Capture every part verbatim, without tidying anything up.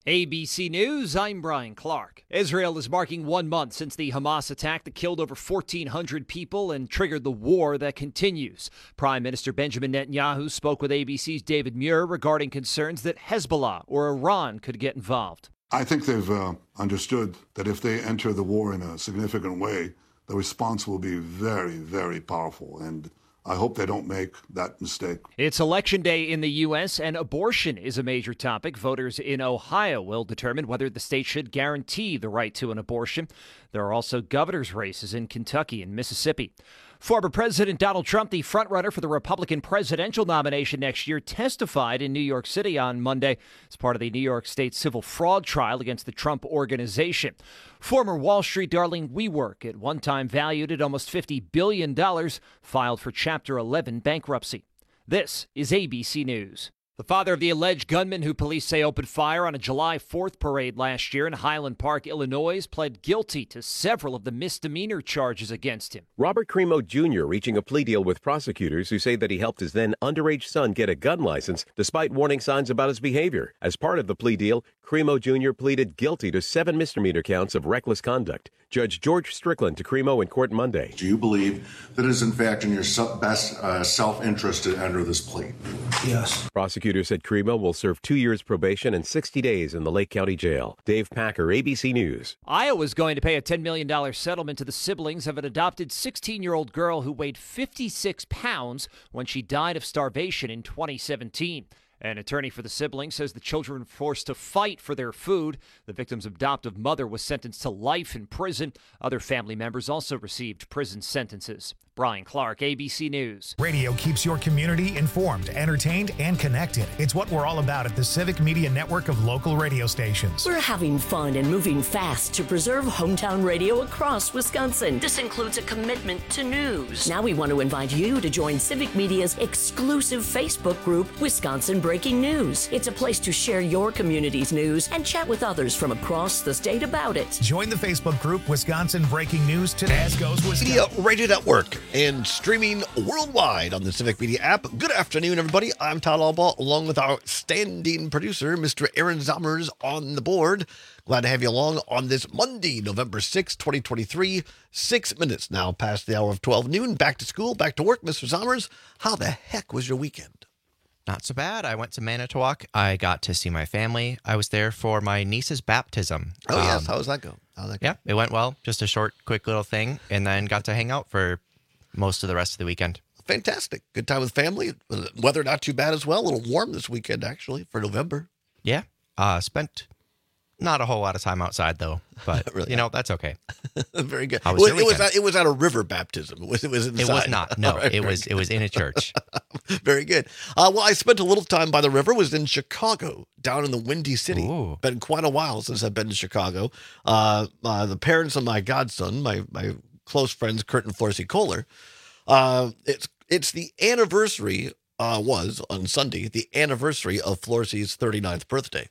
A B C News, I'm Brian Clark. Israel is marking one month since the Hamas attack that killed over fourteen hundred people and triggered the war that continues. Prime Minister Benjamin Netanyahu spoke with A B C's David Muir regarding concerns that Hezbollah or Iran could get involved. I think they've uh, understood that if they enter the war in a significant way, the response will be very, very powerful, and I hope they don't make that mistake. It's Election Day in the U S, and abortion is a major topic. Voters in Ohio will determine whether the state should guarantee the right to an abortion. There are also governor's races in Kentucky and Mississippi. Former President Donald Trump, the frontrunner for the Republican presidential nomination next year, testified in New York City on Monday as part of the New York State civil fraud trial against the Trump Organization. Former Wall Street darling WeWork, at one time valued at almost fifty billion dollars, filed for Chapter eleven bankruptcy. This is A B C News. The father of the alleged gunman who police say opened fire on a July fourth parade last year in Highland Park, Illinois, pled guilty to several of the misdemeanor charges against him. Robert Cremo Junior reaching a plea deal with prosecutors who say that he helped his then underage son get a gun license despite warning signs about his behavior. As part of the plea deal, Cremo Junior pleaded guilty to seven misdemeanor counts of reckless conduct. Judge George Strickland to Cremo in court Monday. Do you believe that it is in fact in your best uh, self-interest to enter this plea? Yes. Prosecutors said Cremo will serve two years probation and sixty days in the Lake County Jail. Dave Packer, A B C News. Iowa's going to pay a ten million dollars settlement to the siblings of an adopted sixteen-year-old girl who weighed fifty-six pounds when she died of starvation in twenty seventeen. An attorney for the siblings says the children were forced to fight for their food. The victim's adoptive mother was sentenced to life in prison. Other family members also received prison sentences. Brian Clark, A B C News. Radio keeps your community informed, entertained, and connected. It's what we're all about at the Civic Media Network of local radio stations. We're having fun and moving fast to preserve hometown radio across Wisconsin. This includes a commitment to news. Now we want to invite you to join Civic Media's exclusive Facebook group, Wisconsin Breaking News. It's a place to share your community's news and chat with others from across the state about it. Join the Facebook group, Wisconsin Breaking News today. As goes Wisconsin. Media Radio Network and streaming worldwide on the Civic Media app. Good afternoon, everybody. I'm Todd Albaugh, along with our standing producer, Mister Aaron Zommers, on the board. Glad to have you along on this Monday, November sixth, twenty twenty-three. Six minutes now past the hour of twelve noon. Back to school, back to work. Mister Zommers, how the heck was your weekend? Not so bad. I went to Manitowoc. I got to see my family. I was there for my niece's baptism. Oh, um, yes. How was that go? How that go? Yeah, it went well. Just a short, quick little thing, and then got to hang out for most of the rest of the weekend. Fantastic. Good time with family. Weather not too bad as well. A little warm this weekend, actually, for November. Yeah. Uh, spent not a whole lot of time outside, though. But, really? you know, that's okay. Very good. How was well, your it, was weekend? at, it was at a river baptism. It was, it was inside. It was not. No, right, it was good. it was in a church. Very good. Uh, well, I spent a little time by the river, was in Chicago, down in the Windy City. Ooh. Been quite a while since I've been to Chicago. Uh, uh, the parents of my godson, my, my close friends, Kurt and Florcy Kohler, Uh, it's it's the anniversary, uh, was on Sunday, the anniversary of Florcy's thirty-ninth birthday.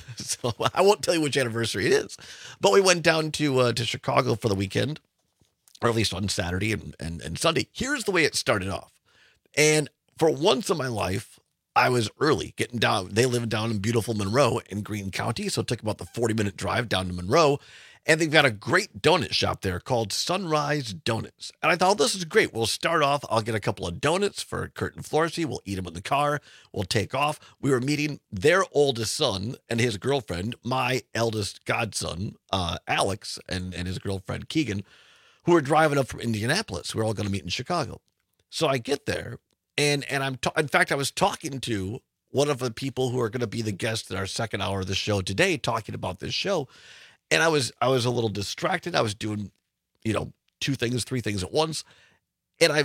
So I won't tell you which anniversary it is, but we went down to uh, to Chicago for the weekend, or at least on Saturday and, and, and Sunday. Here's the way it started off. And for once in my life, I was early getting down. They live down in beautiful Monroe in Greene County, so it took about the forty minute drive down to Monroe. And they've got a great donut shop there called Sunrise Donuts. And I thought, this is great. We'll start off. I'll get a couple of donuts for Kurt and Florcy. We'll eat them in the car. We'll take off. We were meeting their oldest son and his girlfriend, my eldest godson, uh, Alex, and, and his girlfriend, Keegan, who were driving up from Indianapolis. We're all going to meet in Chicago. So I get there, and, and I'm ta- in fact, I was talking to one of the people who are going to be the guests in our second hour of the show today, talking about this show. And I was I was a little distracted. I was doing, you know, two things, three things at once. And I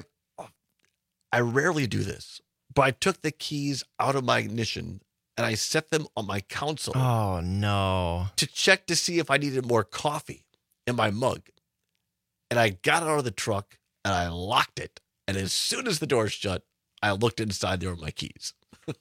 I rarely do this, but I took the keys out of my ignition and I set them on my console. Oh, no. To check to see if I needed more coffee in my mug. And I got out of the truck and I locked it. And as soon as the door shut, I looked inside, there were my keys.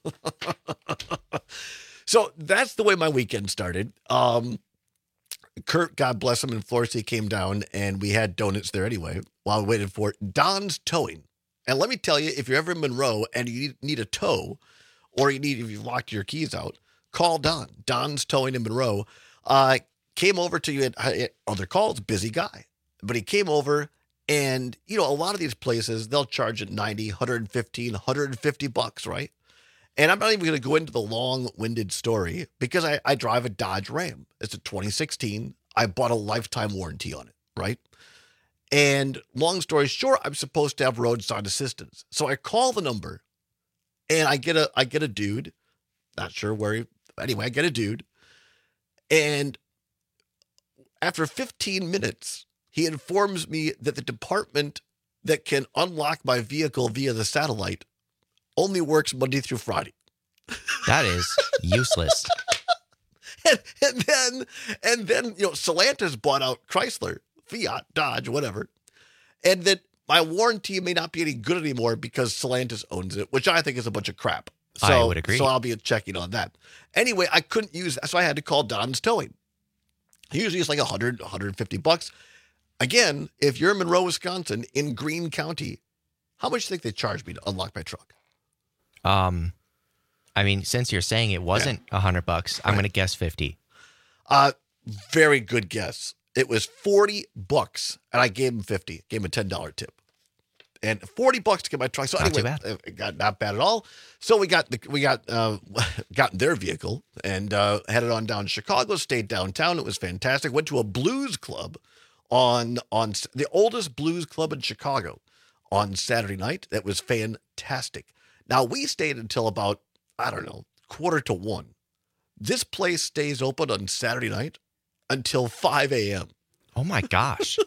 So that's the way my weekend started. Um, Kurt, God bless him, and Florcy came down, and we had donuts there anyway while we waited for it. Don's Towing. And let me tell you, if you're ever in Monroe and you need a tow, or you need, if you've locked your keys out, call Don. Don's Towing in Monroe. Uh, came over to you at other calls, busy guy. But he came over and, you know, a lot of these places, they'll charge at ninety, one fifteen, one fifty bucks, right? And I'm not even going to go into the long-winded story because I, I drive a Dodge Ram. It's a twenty sixteen. I bought a lifetime warranty on it, right? And long story short, I'm supposed to have roadside assistance. So I call the number and I get a I get a dude, not sure where he, anyway, I get a dude. And after fifteen minutes, he informs me that the department that can unlock my vehicle via the satellite only works Monday through Friday. That is useless. and, and then, and then, you know, Stellantis bought out Chrysler, Fiat, Dodge, whatever. And that my warranty may not be any good anymore because Stellantis owns it, which I think is a bunch of crap. So, I would agree. So I'll be checking on that. Anyway, I couldn't use that, so I had to call Don's Towing. Usually it's like one hundred, one fifty bucks. Again, if you're in Monroe, Wisconsin, in Greene County, how much do you think they charge me to unlock my truck? Um, I mean, since you're saying it wasn't a yeah. hundred bucks, I'm right. going to guess fifty. Uh, very good guess. It was forty bucks, and I gave him fifty. Gave him a ten dollar tip, and forty bucks to get my truck. So not anyway, too bad. It got not bad at all. So we got the we got uh, got in their vehicle and uh, headed on down to Chicago. Stayed downtown. It was fantastic. Went to a blues club on on the oldest blues club in Chicago on Saturday night. That was fantastic. Now we stayed until about I don't know quarter to one. This place stays open on Saturday night until five a.m. Oh, my gosh.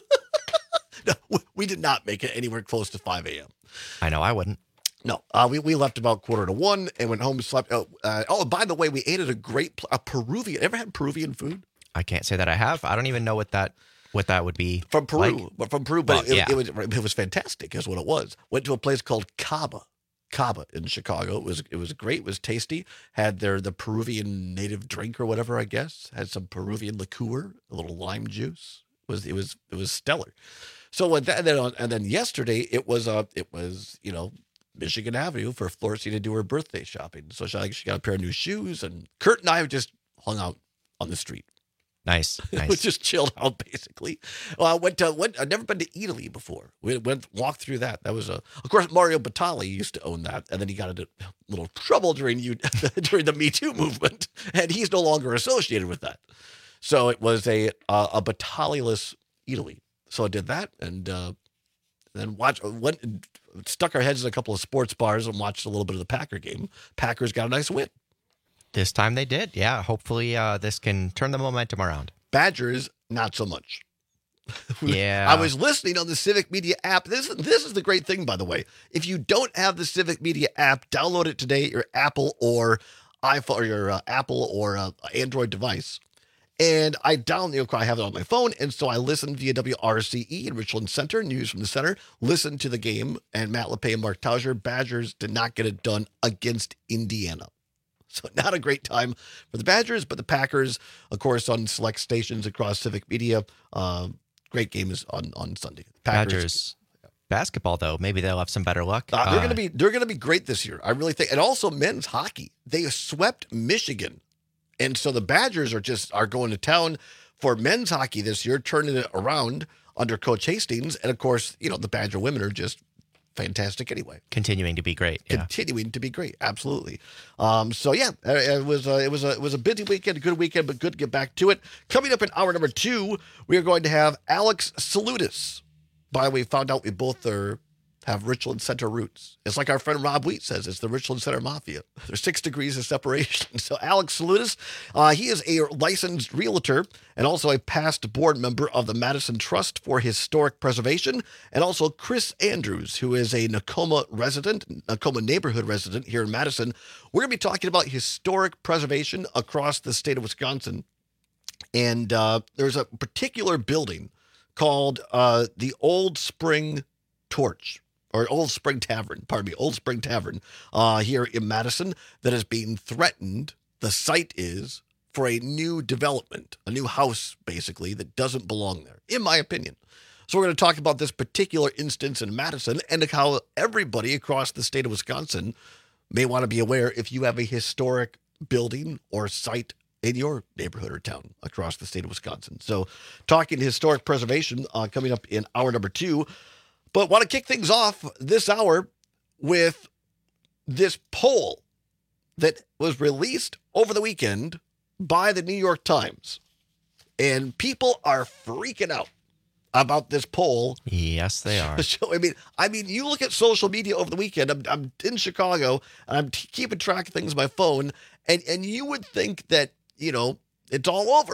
No, we did not make it anywhere close to five a.m. I know, I wouldn't. No, uh, we, we left about quarter to one and went home and slept. Oh, uh, oh, by the way, we ate at a great a Peruvian. Ever had Peruvian food? I can't say that I have. I don't even know what that what that would be. From Peru. Like. But from Peru, but well, it, yeah. it, was, it was fantastic, is what it was. Went to a place called Cava. Cava in Chicago. It was it was great. It was tasty. Had their the Peruvian native drink or whatever, I guess. Had some Peruvian liqueur, a little lime juice. It was it was it was stellar. So with that, and then on, and then yesterday it was uh it was you know Michigan Avenue for Florcy to do her birthday shopping. So she she got a pair of new shoes, and Kurt and I just hung out on the street. Nice, nice. We just chilled out basically. Well, I went to went. I'd never been to Italy before. We went walked through that. That was a. Of course, Mario Batali used to own that, and then he got into a little trouble during you during the Me Too movement, and he's no longer associated with that. So it was a uh, a Batali-less Italy. So I did that, and uh, then watched went and stuck our heads in a couple of sports bars and watched a little bit of the Packer game. Packers got a nice win. This time they did. Yeah. Hopefully uh, this can turn the momentum around. Badgers, not so much. Yeah. I was listening on the Civic Media app. This, this is the great thing, by the way. If you don't have the Civic Media app, download it today, your Apple or iPhone or your uh, Apple or uh, Android device. And I download, I have it on my phone. And so I listened via W R C E in Richland Center, news from the center, listened to the game, and Matt LePay and Mark Tauser. Badgers did not get it done against Indiana. So not a great time for the Badgers, but the Packers, of course, on select stations across Civic Media. Uh, great game is on, on Sunday. Packers. Badgers basketball, though, maybe they'll have some better luck. Uh, they're uh, going to be they're going to be great this year. I really think, and also men's hockey. They swept Michigan, and so the Badgers are just are going to town for men's hockey this year, turning it around under Coach Hastings. And of course, you know the Badger women are just fantastic anyway. Continuing to be great. Yeah. Continuing to be great. Absolutely. Um, so yeah, it was a, it was a, it was a busy weekend, a good weekend, but good to get back to it. Coming up in hour number two, we are going to have Alex Salutis. By the way, we found out we both are have Richland Center roots. It's like our friend Rob Wheat says, it's the Richland Center Mafia. There's six degrees of separation. So Alex Salutis, uh, he is a licensed realtor and also a past board member of the Madison Trust for Historic Preservation, and also Chris Andrews, who is a Nakoma resident, Nakoma neighborhood resident here in Madison. We're going to be talking about historic preservation across the state of Wisconsin. And uh, there's a particular building called uh, the Old Spring Torch. Or Old Spring Tavern, pardon me, Old Spring Tavern uh, here in Madison that is being threatened. The site is for a new development, a new house, basically, that doesn't belong there, in my opinion. So we're going to talk about this particular instance in Madison and how everybody across the state of Wisconsin may want to be aware if you have a historic building or site in your neighborhood or town across the state of Wisconsin. So talking historic preservation uh, coming up in hour number two. But want to kick things off this hour with this poll that was released over the weekend by the New York Times. And people are freaking out about this poll. Yes, they are. So, I mean, I mean, you look at social media over the weekend. I'm, I'm in Chicago, and I'm t- keeping track of things on my phone, and, and you would think that, you know, it's all over.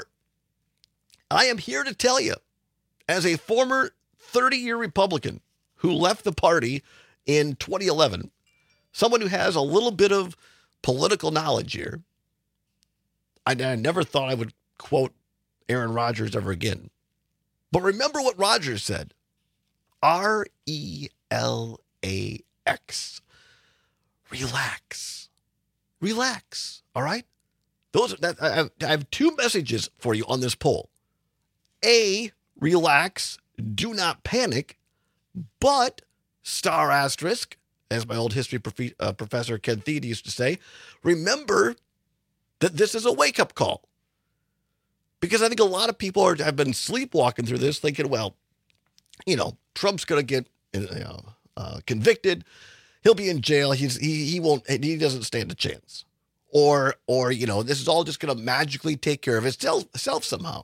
I am here to tell you, as a former thirty-year Republican who left the party in twenty eleven, someone who has a little bit of political knowledge here, I, I never thought I would quote Aaron Rodgers ever again. But remember what Rodgers said. R E L A X. Relax. Relax. All right? Those that I have, I have two messages for you on this poll. A, relax. Do not panic. But, star asterisk, as my old history prof- uh, professor Ken Thiede used to say, remember that this is a wake-up call. Because I think a lot of people are, have been sleepwalking through this thinking, well, you know, Trump's going to get you know, uh, convicted. He'll be in jail. He's he he won't he doesn't stand a chance. Or or you know, this is all just going to magically take care of itself, itself somehow.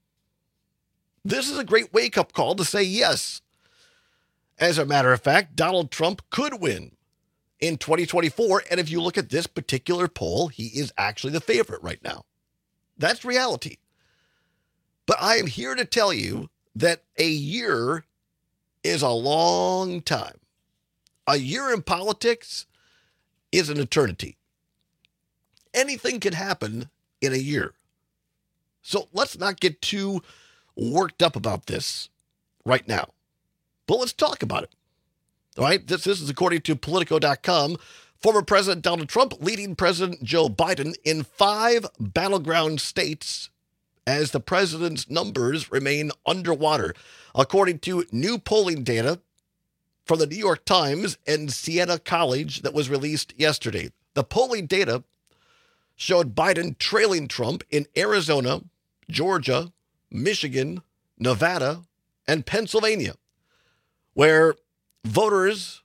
This is a great wake-up call to say yes. As a matter of fact, Donald Trump could win in twenty twenty-four. And if you look at this particular poll, he is actually the favorite right now. That's reality. But I am here to tell you that a year is a long time. A year in politics is an eternity. Anything can happen in a year. So let's not get too worked up about this right now. But let's talk about it. All right, this, this is according to Politico dot com. Former President Donald Trump leading President Joe Biden in five battleground states as the president's numbers remain underwater. According to new polling data from the New York Times and Siena College that was released yesterday. The polling data showed Biden trailing Trump in Arizona, Georgia, Michigan, Nevada, and Pennsylvania, where voters,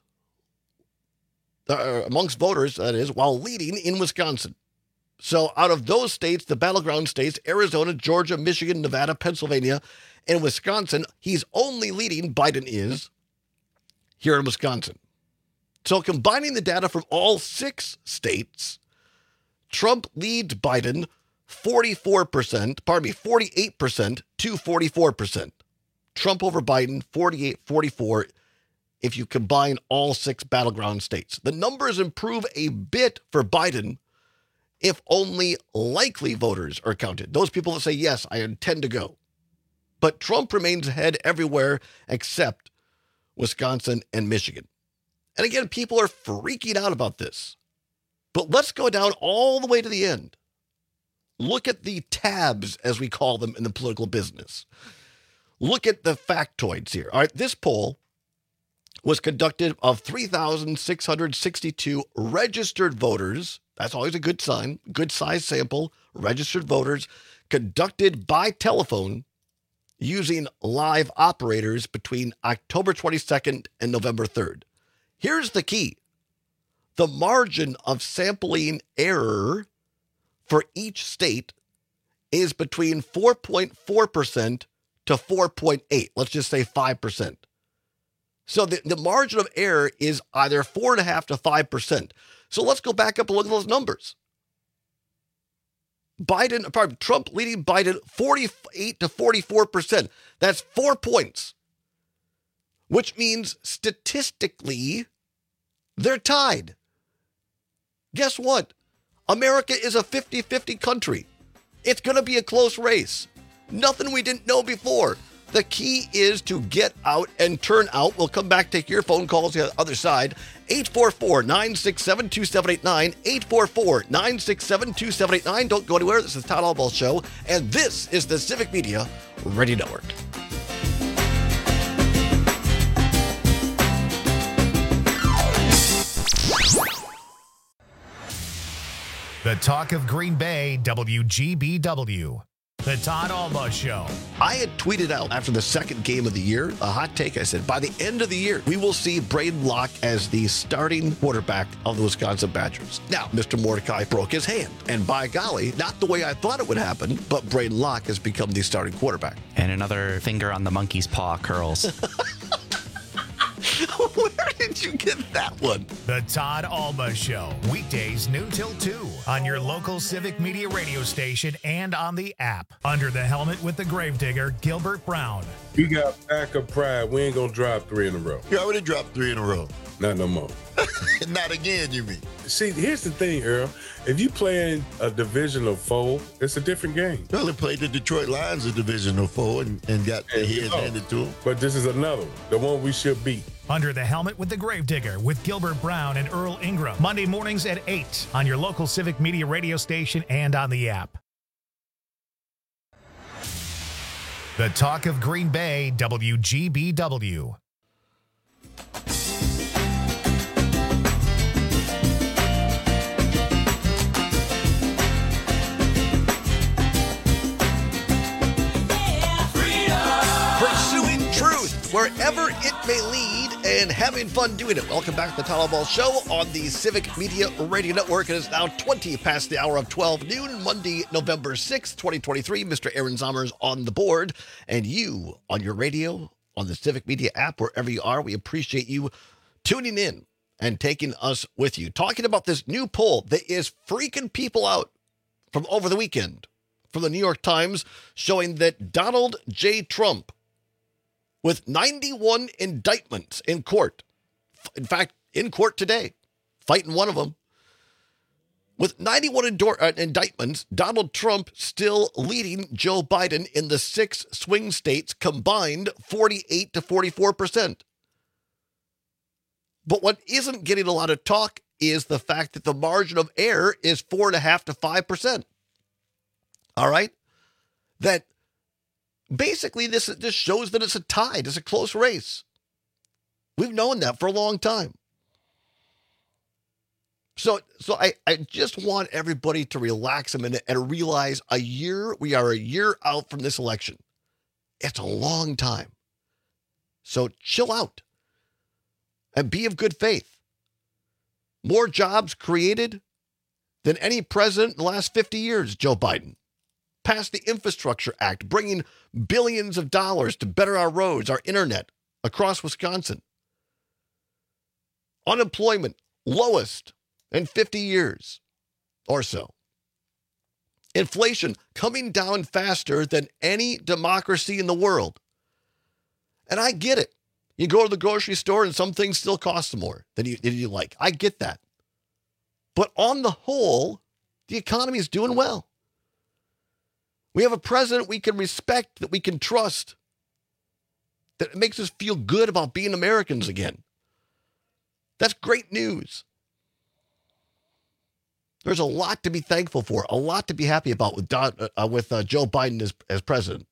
uh, amongst voters, that is, while leading in Wisconsin. So out of those states, the battleground states, Arizona, Georgia, Michigan, Nevada, Pennsylvania, and Wisconsin, he's only leading, Biden is, here in Wisconsin. So combining the data from all six states, Trump leads Biden forty-four percent, pardon me, forty-eight percent to forty-four percent. Trump over Biden, forty-eight forty-four if you combine all six battleground states. The numbers improve a bit for Biden if only likely voters are counted. Those people that say, yes, I intend to go. But Trump remains ahead everywhere except Wisconsin and Michigan. And again, people are freaking out about this. But let's go down all the way to the end. Look at the tabs, as we call them in the political business. Look at the factoids here. All right, this poll was conducted of three thousand six hundred sixty-two registered voters. That's always a good sign, good size sample, registered voters, conducted by telephone using live operators between October twenty-second and November third. Here's the key. The margin of sampling error for each state is between four point four percent to four point eight. Let's just say five percent. So the, the margin of error is either four point five to five percent. So let's go back up and look at those numbers. Biden, pardon, Trump leading Biden forty-eight to forty-four percent. That's four points, which means statistically they're tied. Guess what? America is a fifty-fifty country. It's going to be a close race. Nothing we didn't know before. The key is to get out and turn out. We'll come back, take your phone calls on the other side. eight four four, nine six seven, two seven eight nine. eight four four, nine six seven, two seven eight nine. Don't go anywhere. This is Todd Albaugh Show, and this is the Civic Media Radio Network. The talk of Green Bay, W G B W. The Todd Alba Show. I had tweeted out after the second game of the year, a hot take. I said, by the end of the year, we will see Braden Locke as the starting quarterback of the Wisconsin Badgers. Now, Mister Mordecai broke his hand. And by golly, not the way I thought it would happen, but Braden Locke has become the starting quarterback. And another finger on the monkey's paw curls. Where did you get that one? The Todd Alba Show. Weekdays noon till two on your local Civic Media radio station and on the app. Under the helmet with the gravedigger, Gilbert Brown. We got backup pride. We ain't going to drop three in a row. You already dropped three in a row. Not no more. Not again, you mean? See, here's the thing, Earl. If you play in a divisional foe, it's a different game. Well, they played the Detroit Lions a divisional foe and, and got their heads handed to them. But this is another one, the one we should beat. Under the helmet with the gravedigger with Gilbert Brown and Earl Ingram. Monday mornings at eight on your local Civic Media radio station and on the app. The talk of Green Bay, W G B W. Pursuing truth wherever it may lead and having fun doing it. Welcome back to the Todd Alba Show on the Civic Media Radio Network. It is now twenty past the hour of twelve noon, Monday, November sixth, twenty twenty-three. Mister Aaron Zommers on the board, and you on your radio, on the Civic Media app, wherever you are. We appreciate you tuning in and taking us with you. Talking about this new poll that is freaking people out from over the weekend from the New York Times, showing that Donald J. Trump, with ninety-one indictments in court, in fact, in court today, fighting one of them, with ninety-one indor- uh, indictments, Donald Trump still leading Joe Biden in the six swing states combined forty-eight to forty-four percent. But what isn't getting a lot of talk is the fact that the margin of error is four and a half to five percent. All right? That basically this, this shows that it's a tie. It's a close race. We've known that for a long time. So, so I, I just want everybody to relax a minute and realize a year, we are a year out from this election. It's a long time. So chill out and be of good faith. More jobs created than any president in the last fifty years, Joe Biden. Passed the Infrastructure Act, bringing billions of dollars to better our roads, our internet across Wisconsin. Unemployment, lowest in fifty years or so. Inflation coming down faster than any democracy in the world. And I get it. You go to the grocery store and some things still cost more than you, than you like. I get that. But on the whole, the economy is doing well. We have a president we can respect, that we can trust, that makes us feel good about being Americans again. That's great news. There's a lot to be thankful for, a lot to be happy about with Don, uh, with uh, Joe Biden as, as president.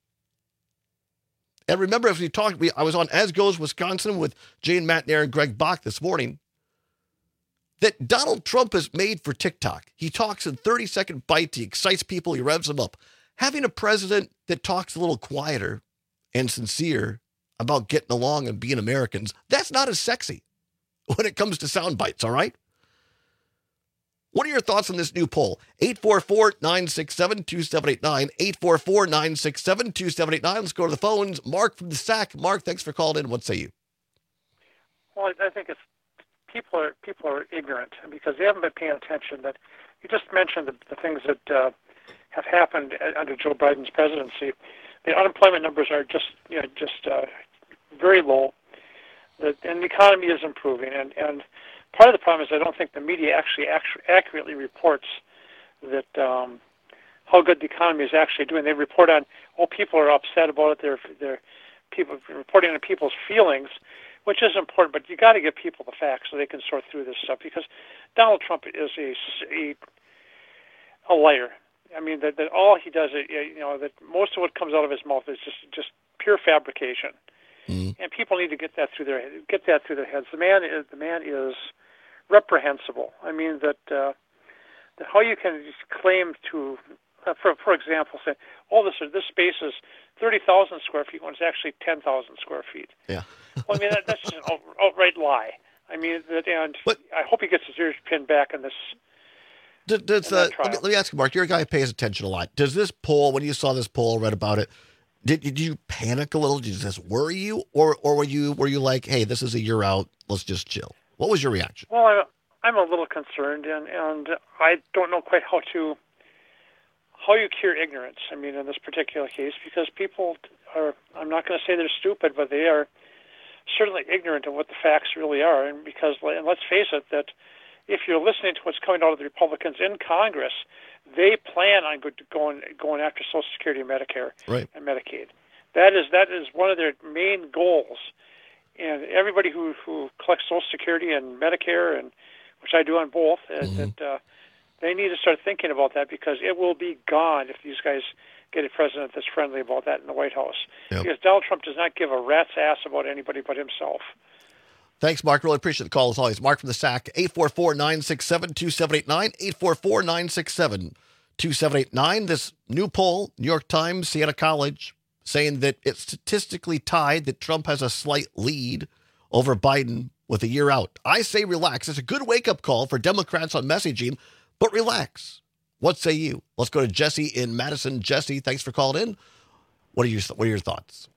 And remember, as we talked, we, I was on As Goes Wisconsin with Jane Matnair and Greg Bach this morning, that Donald Trump is made for TikTok. He talks in thirty-second bites. He excites people. He revs them up. Having a president that talks a little quieter and sincere about getting along and being Americans, that's not as sexy when it comes to sound bites, all right? What are your thoughts on this new poll? eight four four, nine six seven, two seven eight nine, eight four four, nine six seven, two seven eight nine. Let's go to the phones. Mark from the S A C. Mark, thanks for calling in. What say you? Well, I think it's people are people are ignorant because they haven't been paying attention. That you just mentioned the, the things that uh, have happened under Joe Biden's presidency. The unemployment numbers are just you know just uh, very low. The, and the economy is improving. And, and part of the problem is I don't think the media actually, actually accurately reports that um, how good the economy is actually doing. They report on, oh, people are upset about it. They're they're people reporting on people's feelings, which is important. But you got to give people the facts so they can sort through this stuff. Because Donald Trump is a a, a liar. I mean, that, that all he does, you know, that most of what comes out of his mouth is just just pure fabrication. Mm-hmm. And people need to get that through their get that through their heads. The man is the man is reprehensible. I mean that uh, how you can just claim to, uh, for for example, say, oh, this this space is thirty thousand square feet when it's actually ten thousand square feet. Yeah. Well, I mean, that, that's just an out, outright lie. I mean, that, and but, I hope he gets his ears pinned back in this. Does, does, uh, let, me, let me ask you, Mark, you're a guy who pays attention a lot. Does this poll, when you saw this poll, read about it, did, did you panic a little? Did this worry you? Or or were you were you like, hey, this is a year out, let's just chill? What was your reaction? Well, I, I'm a little concerned, and, and I don't know quite how to how you cure ignorance. I mean, in this particular case, because people are, I'm not going to say they're stupid, but they are certainly ignorant of what the facts really are. And because, and let's face it, that if you're listening to what's coming out of the Republicans in Congress, they plan on going going after Social Security and Medicare right. and Medicaid. That is that is one of their main goals. And everybody who, who collects Social Security and Medicare, and which I do on both, mm-hmm. that uh, they need to start thinking about that, because it will be gone if these guys get a president that's friendly about that in the White House. Yep. Because Donald Trump does not give a rat's ass about anybody but himself. Thanks, Mark. Really appreciate the call as always. Mark from the S A C, eight four four, nine six seven, two seven eight nine, eight four four, nine six seven, two seven eight nine. This new poll, New York Times, Siena College, saying that it's statistically tied, that Trump has a slight lead over Biden with a year out. I say relax. It's a good wake-up call for Democrats on messaging, but relax. What say you? Let's go to Jesse in Madison. Jesse, thanks for calling in. What are your, what are your thoughts?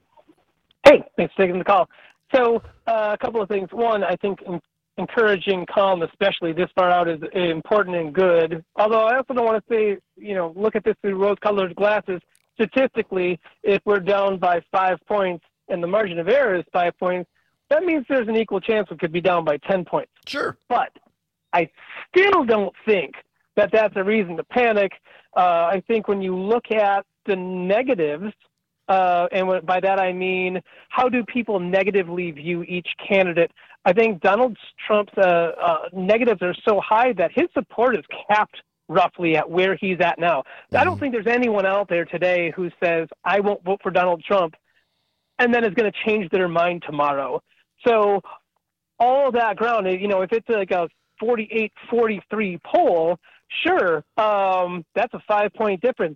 Hey, thanks for taking the call. So uh, a couple of things. One, I think encouraging calm, especially this far out, is important and good. Although I also don't want to say, you know, look at this through rose-colored glasses. Statistically, if we're down by five points and the margin of error is five points, that means there's an equal chance we could be down by ten points. Sure. But I still don't think that that's a reason to panic. Uh, I think when you look at the negatives, uh, and by that I mean how do people negatively view each candidate, I think Donald Trump's uh, uh, negatives are so high that his support is capped roughly at where he's at now. Mm-hmm. I don't think there's anyone out there today who says, I won't vote for Donald Trump, and then is going to change their mind tomorrow. So all of that ground, you know, if it's like a forty-eight forty-three poll, sure, um, that's a five-point difference.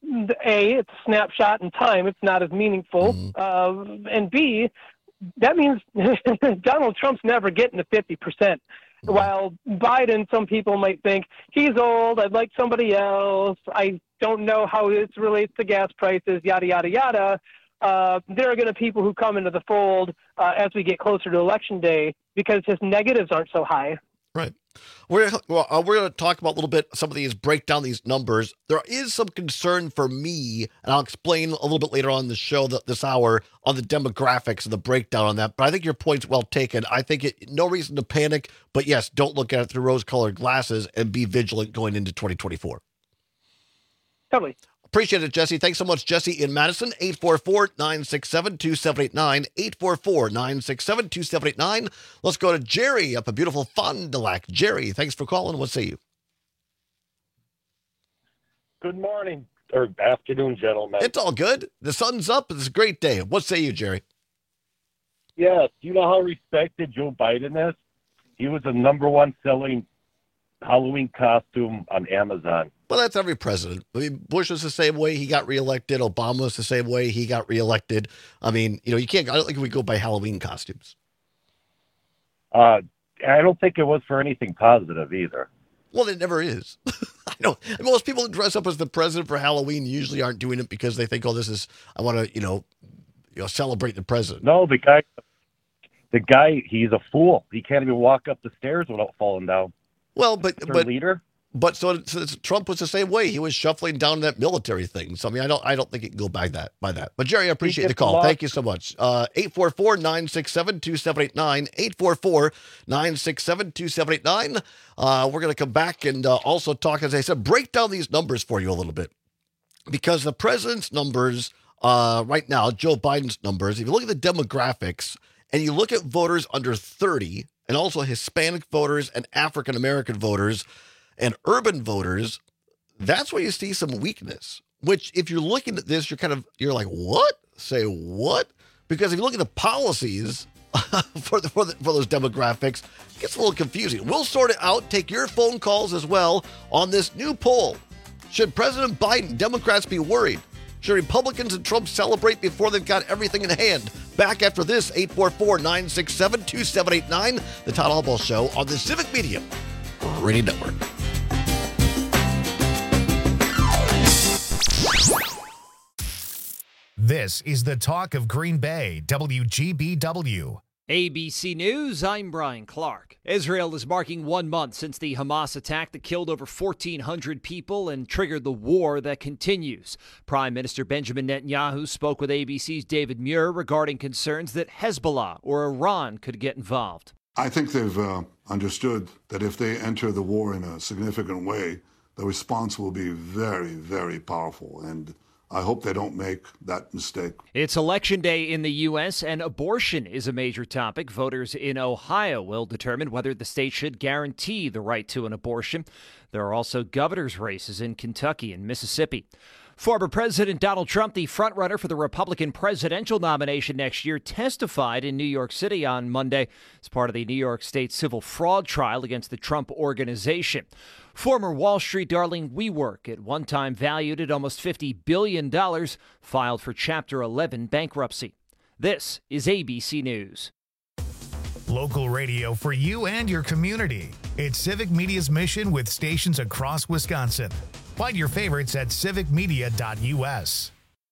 A, it's a snapshot in time. It's not as meaningful. Mm-hmm. Uh, and B, that means Donald Trump's never getting to fifty percent. Mm-hmm. While Biden, some people might think, he's old, I'd like somebody else, I don't know how this relates to gas prices, yada, yada, yada. Uh, there are going to be people who come into the fold uh, as we get closer to Election Day because his negatives aren't so high. Right. We're well, uh, we're going to talk about a little bit some of these, break down these numbers. There is some concern for me, and I'll explain a little bit later on in the show that this hour on the demographics and the breakdown on that. But I think your point's well taken. I think it no reason to panic, but yes, don't look at it through rose-colored glasses and be vigilant going into twenty twenty-four. Totally. Appreciate it, Jesse. Thanks so much, Jesse in Madison. eight four four, nine six seven, two seven eight nine. eight four four, nine six seven, two seven eight nine. Let's go to Jerry up a beautiful Fond du Lac. Jerry, thanks for calling. What say you? Good morning, or afternoon, gentlemen. It's all good. The sun's up. It's a great day. What say you, Jerry? Yes. You know how respected Joe Biden is? He was the number one selling Halloween costume on Amazon. Well, that's every president. I mean, Bush was the same way. He got reelected. Obama was the same way. He got reelected. I mean, you know, you can't, I don't think we go by Halloween costumes. Uh, I don't think it was for anything positive either. Well, it never is. I know most people who dress up as the president for Halloween usually aren't doing it because they think, oh, this is, I want to, you know, you know, celebrate the president. No, the guy, the guy, he's a fool. He can't even walk up the stairs without falling down. Well, but, Mister but, leader. But so, so Trump was the same way. He was shuffling down that military thing. So I mean, I don't, I don't think it can go by that, by that. But Jerry, I appreciate the call. Thank you so much. Uh, eight four four, nine six seven, two seven eight nine. eight four four, nine six seven, two seven eight nine. Uh, we're going to come back and uh, also talk, as I said, break down these numbers for you a little bit, because the president's numbers uh, right now, Joe Biden's numbers. If you look at the demographics and you look at voters under thirty, and also Hispanic voters and African American voters and urban voters, that's where you see some weakness, which if you're looking at this, you're kind of, you're like, what? Say what? Because if you look at the policies for, the, for, the, for those demographics. It gets a little confusing. We'll sort it out. Take your phone calls as well on this new poll. Should President Biden, Democrats be worried? Should Republicans and Trump celebrate before they've got everything in hand? Back after this, eight four four, nine six seven, two seven eight nine, the Todd Albaugh Show on the Civic Media Radio Network. This is the talk of Green Bay, W G B W. A B C News, I'm Brian Clark. Israel is marking one month since the Hamas attack that killed over fourteen hundred people and triggered the war that continues. Prime Minister Benjamin Netanyahu spoke with A B C's David Muir regarding concerns that Hezbollah or Iran could get involved. I think they've uh, understood that if they enter the war in a significant way, the response will be very, very powerful. And I hope they don't make that mistake. It's Election Day in the U S, and abortion is a major topic. Voters in Ohio will determine whether the state should guarantee the right to an abortion. There are also governor's races in Kentucky and Mississippi. Former President Donald Trump, the frontrunner for the Republican presidential nomination next year, testified in New York City on Monday as part of the New York State civil fraud trial against the Trump Organization. Former Wall Street darling WeWork, at one time valued at almost fifty billion dollars, filed for Chapter eleven bankruptcy. This is A B C News. Local radio for you and your community. It's Civic Media's mission with stations across Wisconsin. Find your favorites at civic media dot U S.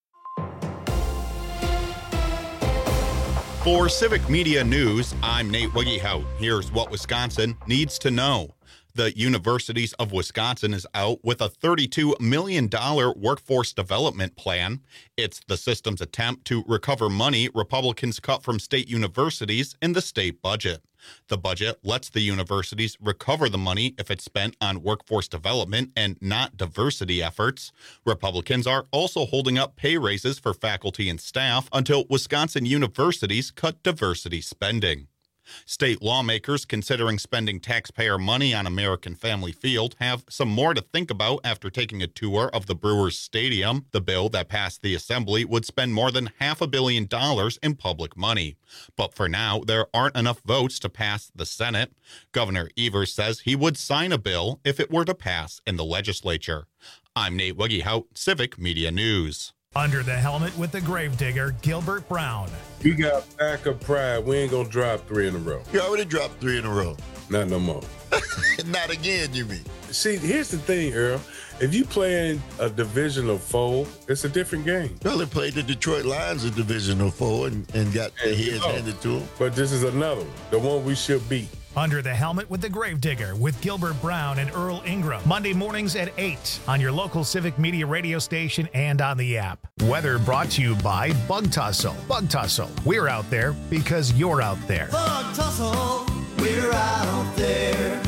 For Civic Media News, I'm Nate Wiggyhout. Here's what Wisconsin needs to know. The Universities of Wisconsin is out with a thirty-two million dollars workforce development plan. It's the system's attempt to recover money Republicans cut from state universities in the state budget. The budget lets the universities recover the money if it's spent on workforce development and not diversity efforts. Republicans are also holding up pay raises for faculty and staff until Wisconsin universities cut diversity spending. State lawmakers considering spending taxpayer money on American Family Field have some more to think about after taking a tour of the Brewers Stadium. The bill that passed the Assembly would spend more than half a billion dollars in public money. But for now, there aren't enough votes to pass the Senate. Governor Evers says he would sign a bill if it were to pass in the legislature. I'm Nate Wiggyhout, Civic Media News. Under the helmet with the gravedigger, Gilbert Brown. We got backup pride. We ain't gonna drop three in a row. You already dropped three in a row. Not no more. Not again, you mean? See, here's the thing, Earl. If you playing a divisional foe, it's a different game. Well, they played the Detroit Lions a divisional foe and, and got their heads handed to them. But this is another one, the one we should beat. Under the Helmet with the Gravedigger with Gilbert Brown and Earl Ingram. Monday mornings at eight on your local Civic Media radio station and on the app. Weather brought to you by Bug Tussle. Bug Tussle. We're out there because you're out there. Bug Tussle. We're out there.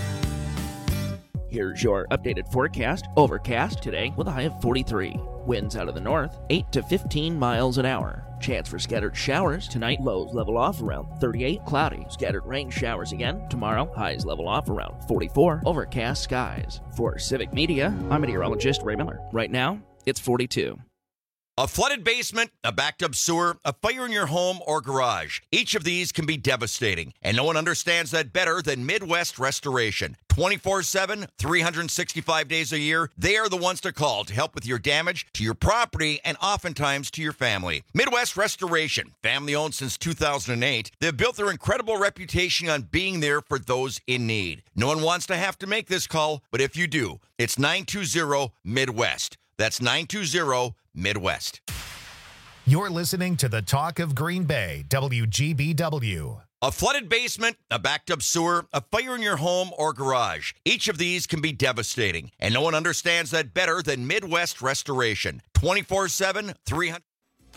Here's your updated forecast. Overcast today with a high of forty-three. Winds out of the north, eight to fifteen miles an hour. Chance for scattered showers tonight. Lows level off around thirty-eight. Cloudy. Scattered rain showers again. Tomorrow, highs level off around forty-four. Overcast skies. For Civic Media, I'm meteorologist Ray Miller. Right now, it's forty-two. A flooded basement, a backed up sewer, a fire in your home or garage. Each of these can be devastating, and no one understands that better than Midwest Restoration. twenty-four seven, three hundred sixty-five days a year, they are the ones to call to help with your damage to your property and oftentimes to your family. Midwest Restoration, family owned since two thousand eight, they've built their incredible reputation on being there for those in need. No one wants to have to make this call, but if you do, it's nine two zero Midwest. That's nine two zero Midwest. You're listening to the Talk of Green Bay, W G B W. A flooded basement, a backed up sewer, a fire in your home or garage. Each of these can be devastating, and no one understands that better than Midwest Restoration. twenty-four seven, three hundred.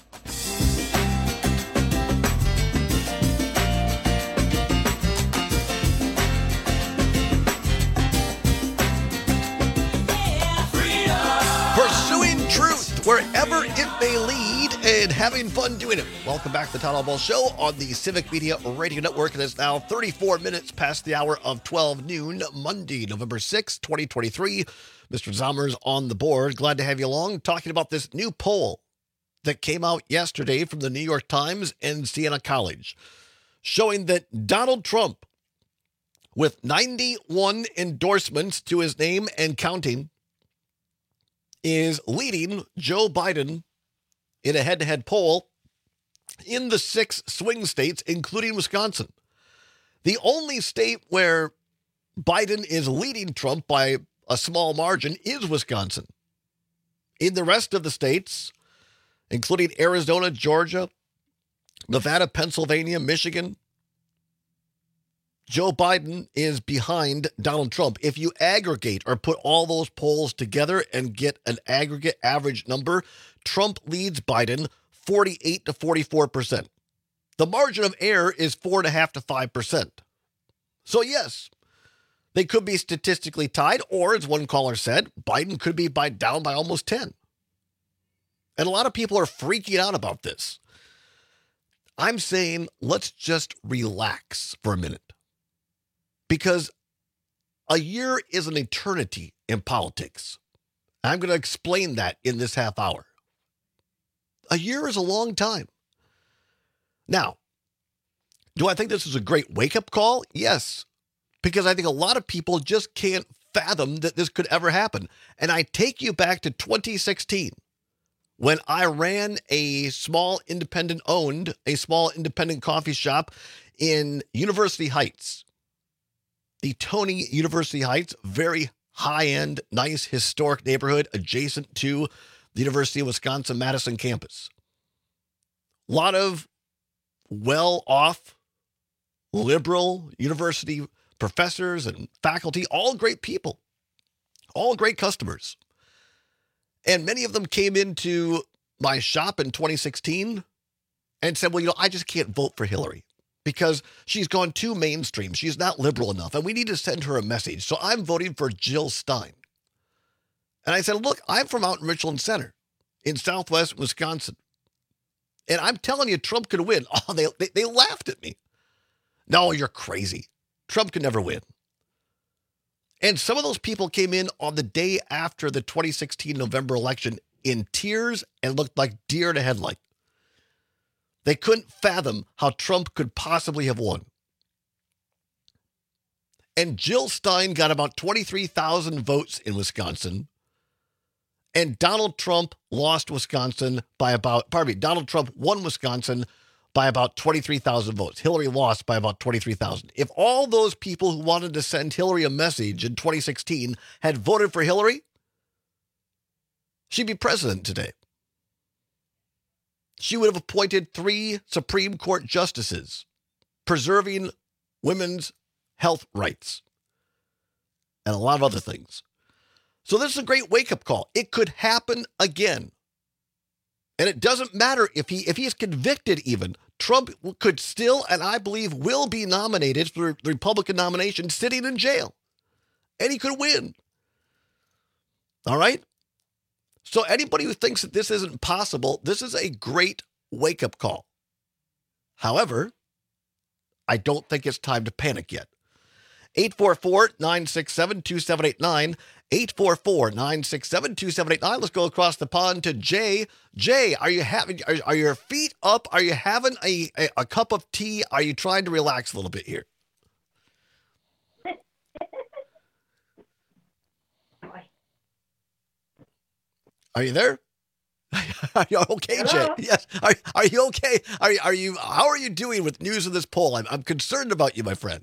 Wherever it may lead, and having fun doing it. Welcome back to the Todd Albaugh Show on the Civic Media Radio Network. It is now thirty-four minutes past the hour of twelve noon, Monday, November sixth, twenty twenty-three. Mister Zommer's on the board. Glad to have you along, talking about this new poll that came out yesterday from the New York Times and Siena College. showing that Donald Trump, with ninety-one endorsements to his name and counting, is leading Joe Biden in a head-to-head poll in the six swing states, including Wisconsin. The only state where Biden is leading Trump by a small margin is Wisconsin. In the rest of the states, including Arizona, Georgia, Nevada, Pennsylvania, Michigan, Joe Biden is behind Donald Trump. If you aggregate or put all those polls together and get an aggregate average number, Trump leads Biden forty-eight to forty-four percent. The margin of error is four point five to five percent. So yes, they could be statistically tied, or as one caller said, Biden could be by, down by almost ten. And a lot of people are freaking out about this. I'm saying let's just relax for a minute. Because a year is an eternity in politics. I'm going to explain that in this half hour. A year is a long time. Now, do I think this is a great wake-up call? Yes, because I think a lot of people just can't fathom that this could ever happen. And I take you back to twenty sixteen, when I ran a small independent-owned, a small independent coffee shop in University Heights. The Tony University Heights, very high-end, nice, historic neighborhood adjacent to the University of Wisconsin-Madison campus. A lot of well-off, liberal university professors and faculty, all great people, all great customers. And many of them came into my shop in twenty sixteen and said, well, you know, I just can't vote for Hillary because she's gone too mainstream. She's not liberal enough, and we need to send her a message. So I'm voting for Jill Stein. And I said, look, I'm from out in Richland Center in southwest Wisconsin. And I'm telling you, Trump could win. Oh, they, they, they laughed at me. No, you're crazy. Trump could never win. And some of those people came in on the day after the twenty sixteen November election in tears and looked like deer in a headlight. They couldn't fathom how Trump could possibly have won. And Jill Stein got about twenty-three thousand votes in Wisconsin. And Donald Trump lost Wisconsin by about, pardon me, Donald Trump won Wisconsin by about twenty-three thousand votes. Hillary lost by about twenty-three thousand. If all those people who wanted to send Hillary a message in twenty sixteen had voted for Hillary, she'd be president today. She would have appointed three Supreme Court justices, preserving women's health rights, and a lot of other things. So this is a great wake-up call. It could happen again. And it doesn't matter if he if he is convicted even. Trump could still, and I believe will be nominated for the Republican nomination, sitting in jail. And he could win. All right? So anybody who thinks that this isn't possible, this is a great wake-up call. However, I don't think it's time to panic yet. eight four four, nine six seven, two seven eight nine. eight four four, nine six seven, two seven eight nine. Let's go across the pond to Jay. Jay, are you having, are, are your feet up? Are you having a, a, a cup of tea? Are you trying to relax a little bit here? Are you there? Are you okay, Hello? Jay? Yes. Are, are you okay? Are, are you, how are you doing with news of this poll? I'm, I'm concerned about you, my friend.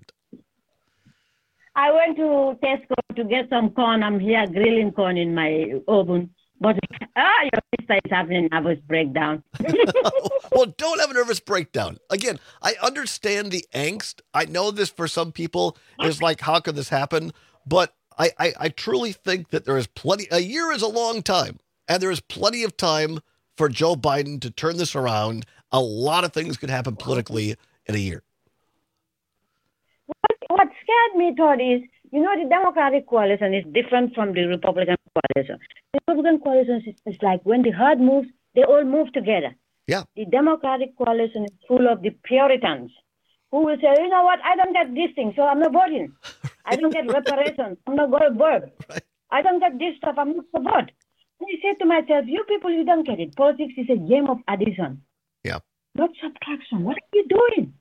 I went to Tesco to get some corn. I'm here grilling corn in my oven. But, ah, your sister is having a nervous breakdown. Well, don't have a nervous breakdown. Again, I understand the angst. I know this for some people is like, how could this happen? But I, I, I truly think that there is plenty. A year is a long time. And there is plenty of time for Joe Biden to turn this around. A lot of things could happen politically in a year. What, what scared me, Todd, is, you know, the Democratic coalition is different from the Republican coalition. The Republican coalition is, is like when the herd moves, they all move together. Yeah. The Democratic coalition is full of the Puritans who will say, you know what, I don't get this thing, so I'm not voting. I don't get reparations, I'm not going to vote. Right. I don't get this stuff, I'm not going to vote. I said to myself, you people, you don't get it. Politics is a game of addition. Yeah. Not subtraction. What are you doing?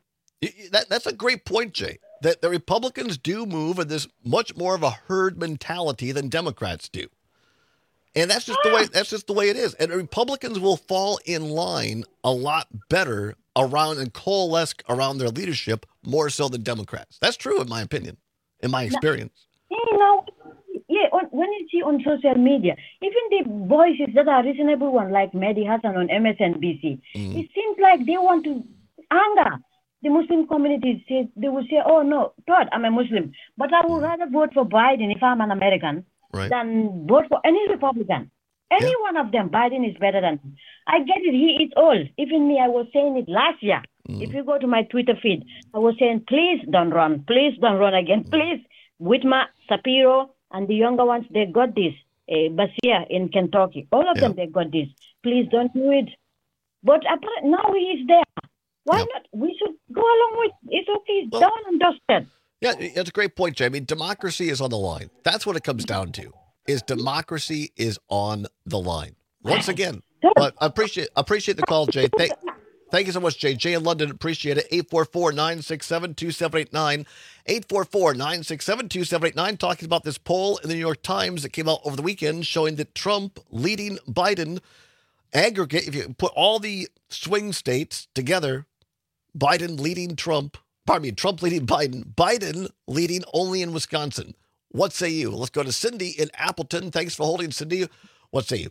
That, that's a great point, Jay, that the Republicans do move in this much more of a herd mentality than Democrats do. And that's just the way that's just the way it is. And Republicans will fall in line a lot better around and coalesce around their leadership more so than Democrats. That's true, in my opinion, in my experience. You know, yeah, on, when you see on social media, even the voices that are reasonable ones, like Mehdi Hassan on M S N B C, mm. it seems like they want to anger the Muslim community. Say, they will say, oh, no, Todd, I'm a Muslim, but I would rather vote for Biden if I'm an American right. than vote for any Republican. Any yeah. one of them, Biden is better than him. I get it. He is old. Even me, I was saying it last year. Mm. If you go to my Twitter feed, I was saying, please don't run. Please don't run again. Please. Whitmer, Shapiro, and the younger ones, they got this. Uh, Basia in Kentucky. All of yeah. them, they got this. Please don't do it. But now he is there. Why yeah. not? We should go along with it. It's okay. It's well, done and dusted. Yeah, that's a great point, Jay. I mean, democracy is on the line. That's what it comes down to. Is democracy is on the line. Once again, but I appreciate appreciate the call, Jay. Thank, thank you so much, Jay. Jay in London, appreciate it. eight four four, nine six seven, two seven eight nine. eight four four, nine six seven, two seven eight nine. Talking about this poll in the New York Times that came out over the weekend showing that Trump leading Biden aggregate, if you put all the swing states together, Biden leading Trump, pardon me, Trump leading Biden, Biden leading only in Wisconsin. What say you? Let's go to Cindy in Appleton. Thanks for holding, Cindy. What say you?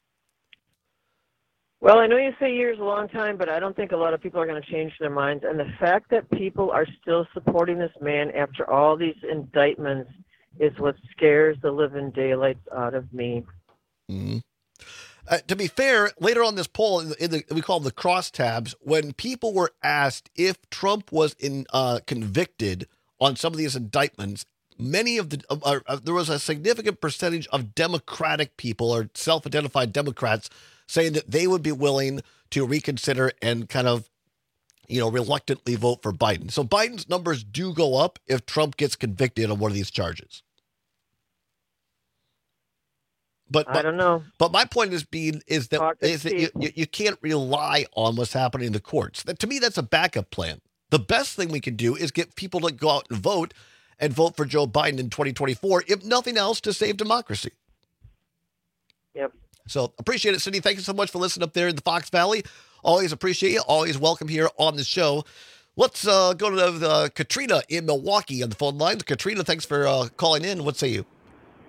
Well, I know you say years a long time, but I don't think a lot of people are going to change their minds. And the fact that people are still supporting this man after all these indictments is what scares the living daylights out of me. Mm-hmm. Uh, to be fair, later on this poll, in the, in the, we call them the crosstabs, when people were asked if Trump was in uh, convicted on some of these indictments, many of the uh, uh, there was a significant percentage of Democratic people or self-identified Democrats saying that they would be willing to reconsider and kind of, you know, reluctantly vote for Biden. So Biden's numbers do go up if Trump gets convicted on one of these charges. But, but I don't know. But my point is being is that is that you, you, you can't rely on what's happening in the courts. That, to me, that's a backup plan. The best thing we can do is get people to go out and vote and vote for Joe Biden in twenty twenty-four, if nothing else, to save democracy. Yep. So appreciate it, Cindy. Thank you so much for listening up there in the Fox Valley. Always appreciate you. Always welcome here on the show. Let's uh, go to the, uh, Katrina in Milwaukee on the phone lines. Katrina, thanks for uh, calling in. What say you?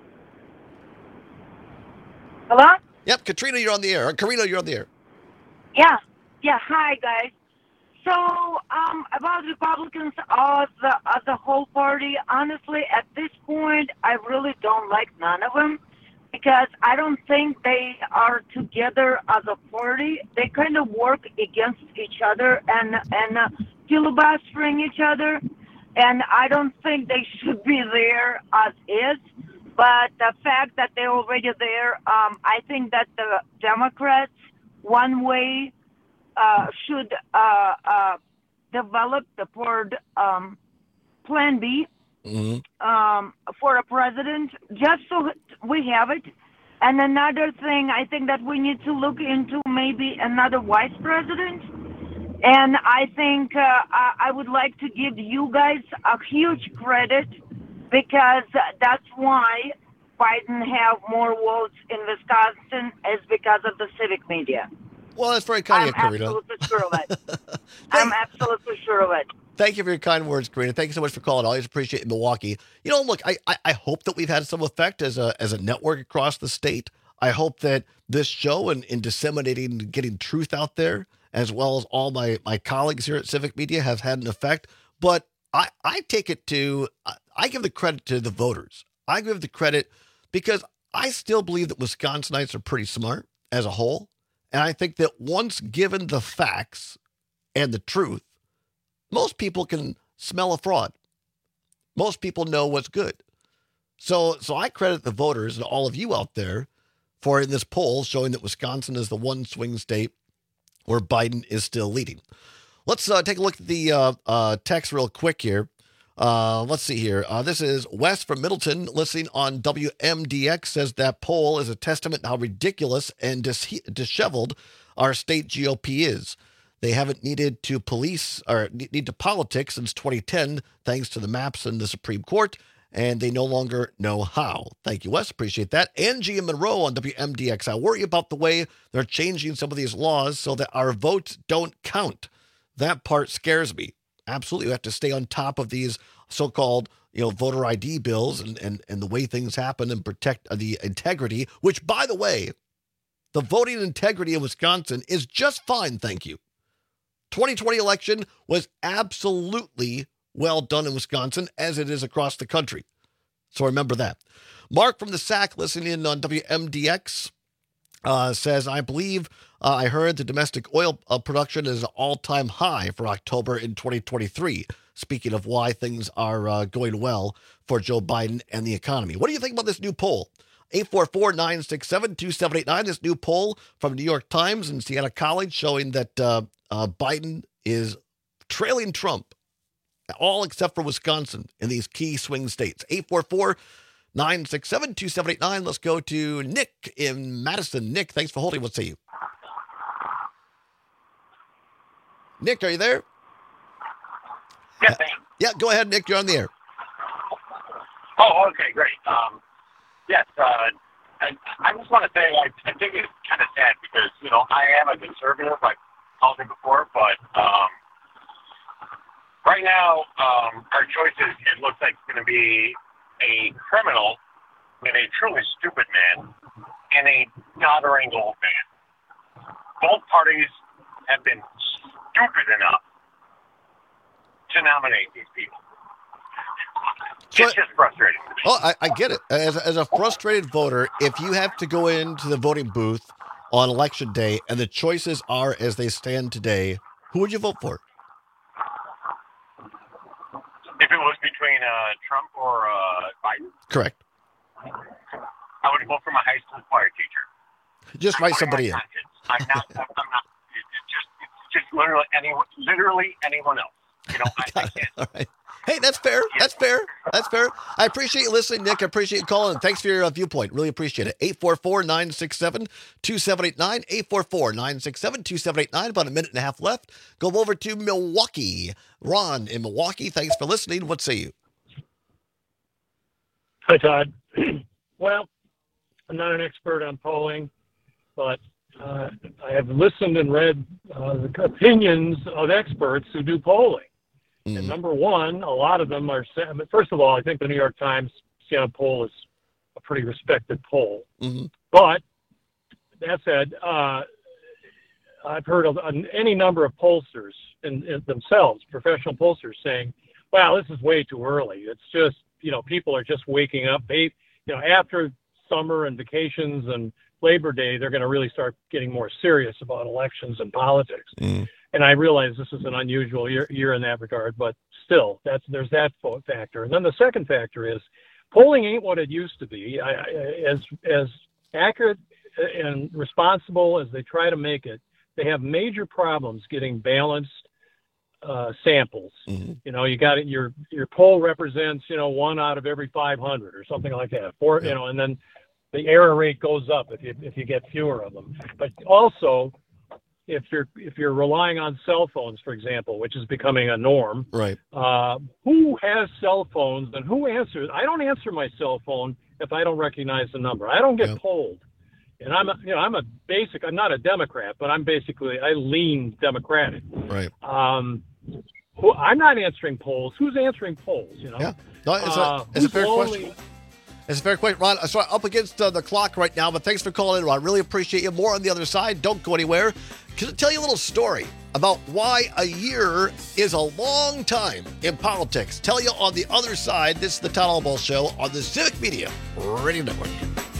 Hello? Yep, Katrina, you're on the air. Or Karina, you're on the air. Yeah. Yeah. Hi, guys. So, um, about Republicans as the, as the whole party, honestly, at this point, I really don't like none of them because I don't think they are together as a party. They kind of work against each other and, and uh, filibustering each other, and I don't think they should be there as is. But the fact that they're already there, um, I think that the Democrats, one way, Uh, should uh, uh, develop the word um, Plan B mm-hmm. um, for a president, just so we have it. And another thing, I think that we need to look into maybe another vice president. And I think uh, I, I would like to give you guys a huge credit because that's why Biden have more votes in Wisconsin is because of the civic media. Well, that's very kind I'm of you, Karina. absolutely sure of it. I'm absolutely sure of it. Thank you for your kind words, Karina. Thank you so much for calling. I always appreciate it, Milwaukee. You know, look, I, I I hope that we've had some effect as a as a network across the state. I hope that this show and in disseminating and getting truth out there, as well as all my, my colleagues here at Civic Media, have had an effect. But I, I take it to, I give the credit to the voters. I give the credit because I still believe that Wisconsinites are pretty smart as a whole. And I think that once given the facts and the truth, most people can smell a fraud. Most people know what's good. So so I credit the voters and all of you out there for in this poll showing that Wisconsin is the one swing state where Biden is still leading. Let's uh, take a look at the uh, uh, text real quick here. Uh, let's see here. Uh, this is Wes from Middleton listening on W M D X, says that poll is a testament to how ridiculous and dis- disheveled our state G O P is. They haven't needed to police or need to politics since twenty ten, thanks to the maps and the Supreme Court, and they no longer know how. Thank you, Wes. Appreciate that. Angie and Monroe on W M D X. I worry about the way they're changing some of these laws so that our votes don't count. That part scares me. Absolutely. We have to stay on top of these so-called, you know, voter I D bills and, and, and the way things happen and protect the integrity, which, by the way, the voting integrity in Wisconsin is just fine, thank you. twenty twenty election was absolutely well done in Wisconsin, as it is across the country. So remember that. Mark from the S A C, listening in on W M D X, uh, says, I believe uh, I heard the domestic oil uh, production is an all-time high for October in twenty twenty-three. Speaking of why things are uh, going well for Joe Biden and the economy. What do you think about this new poll? eight four four, nine six seven, two seven eight nine. This new poll from New York Times and Siena College showing that uh, uh, Biden is trailing Trump, all except for Wisconsin in these key swing states. eight four four, nine six seven, two seven eight nine. Let's go to Nick in Madison. Nick, thanks for holding. What say you? Nick, are you there? Yes, I am. Yeah, go ahead, Nick. You're on the air. Oh, okay, great. Um, yes, uh, I, I just want to say I, I think it's kind of sad because, you know, I am a conservative. I've called it before, but um, right now um, our choices, it looks like it's going to be a criminal and a truly stupid man and a doddering old man. Both parties have been stupid enough to nominate these people. So, it's just frustrating. Oh, I, I get it. As, as a frustrated voter, if you have to go into the voting booth on election day and the choices are as they stand today, who would you vote for? If it was between uh, Trump or uh, Biden? Correct. I would vote for my high school choir teacher. Just write somebody in. I'm not. I'm not. It's just, it's just literally anyone. Literally anyone else. You know. I, I can't. All right. Hey, that's fair. That's fair. That's fair. I appreciate you listening, Nick. I appreciate you calling. Thanks for your uh, viewpoint. Really appreciate it. eight four four, nine six seven, two seven eight nine. eight four four, nine six seven, two seven eight nine. About a minute and a half left. Go over to Milwaukee. Ron in Milwaukee, thanks for listening. What say you? Hi, Todd. Well, I'm not an expert on polling, but uh, I have listened and read uh, the opinions of experts who do polling. Mm-hmm. And number one, a lot of them are, first of all, I think the New York Times Siena poll is a pretty respected poll. Mm-hmm. But that said, uh, I've heard of any number of pollsters in, in themselves, professional pollsters, saying, wow, this is way too early. It's just, you know, people are just waking up. They, you know, after summer and vacations and Labor Day, they're going to really start getting more serious about elections and politics. Mm-hmm. And I realize this is an unusual year, year in that regard, but still, that's there's that factor. And then the second factor is polling ain't what it used to be. I, I, as as accurate and responsible as they try to make it, they have major problems getting balanced uh, samples. Mm-hmm. You know, you got it. Your your poll represents, you know, one out of every five hundred or something like that. Four, yeah. you know, and then the error rate goes up if you if you get fewer of them. But also, if you're if you're relying on cell phones, for example, which is becoming a norm, right? Uh, who has cell phones and who answers? I don't answer my cell phone if I don't recognize the number. I don't get Yep. polled, and I'm a, you know I'm a basic. I'm not a Democrat, but I'm basically I lean Democratic. Right. Um, who, I'm not answering polls. Who's answering polls? You know. Yeah. No, it's a, Uh, it's a who's fair lonely- question. It's a fair question, Ron. So up against uh, the clock right now, but thanks for calling in, Ron. Really appreciate you. More on the other side. Don't go anywhere. Can I tell you a little story about why a year is a long time in politics? Tell you on the other side. This is the Todd Albaugh Show on the Civic Media Radio Network.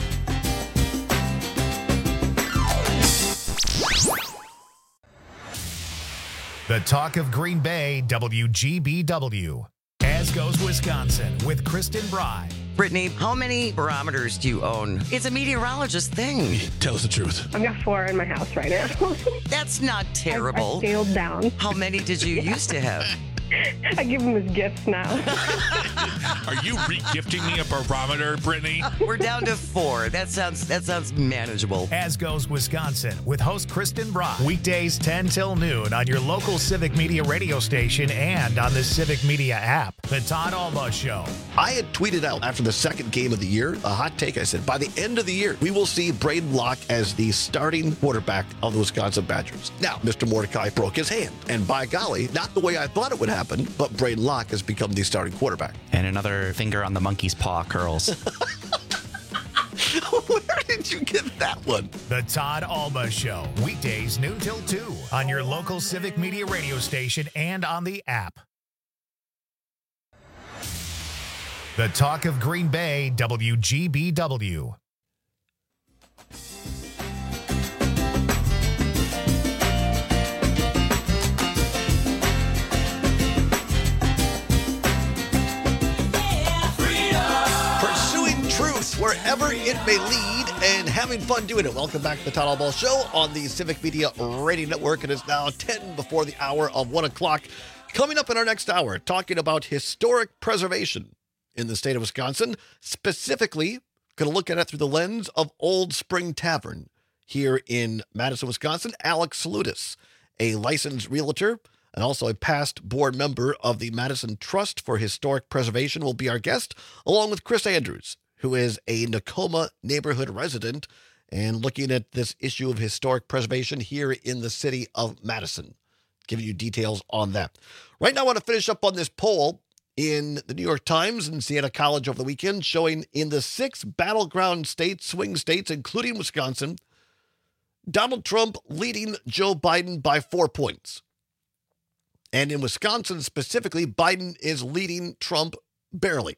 The talk of Green Bay, W G B W. As goes Wisconsin with Kristen Bry. Brittany, how many barometers do you own? It's a meteorologist thing. Tell us the truth. I've got four in my house right now. That's not terrible. I, I scaled down. How many did you Yeah. used to have? I give him his gifts now. Are you re-gifting me a barometer, Brittany? We're down to four. That sounds that sounds manageable. As goes Wisconsin with host Kristen Brock. Weekdays ten till noon on your local Civic Media radio station and on the Civic Media app. The Todd Alba Show. I had tweeted out after the second game of the year, a hot take. I said, by the end of the year, we will see Braden Locke as the starting quarterback of the Wisconsin Badgers. Now, Mister Mordecai broke his hand. And by golly, not the way I thought it would happen, but Braden Locke has become the starting quarterback. And another finger on the monkey's paw curls. Where did you get that one? The Todd Alba Show. Weekdays noon till two on your local Civic Media radio station and on the app. The Talk of Green Bay, W G B W. Wherever it may lead, and having fun doing it. Welcome back to the Todd Alba Show on the Civic Media Radio Network. It is now ten before the hour of one o'clock. Coming up in our next hour, talking about historic preservation in the state of Wisconsin. Specifically, going to look at it through the lens of Old Spring Tavern here in Madison, Wisconsin. Alex Salutis, a licensed realtor and also a past board member of the Madison Trust for Historic Preservation, will be our guest, along with Chris Andrews, who is a Nakoma neighborhood resident and looking at this issue of historic preservation here in the city of Madison. Giving you details on that. Right now, I want to finish up on this poll in the New York Times and Siena College over the weekend, showing in the six battleground states, swing states, including Wisconsin, Donald Trump leading Joe Biden by four points. And in Wisconsin specifically, Biden is leading Trump barely.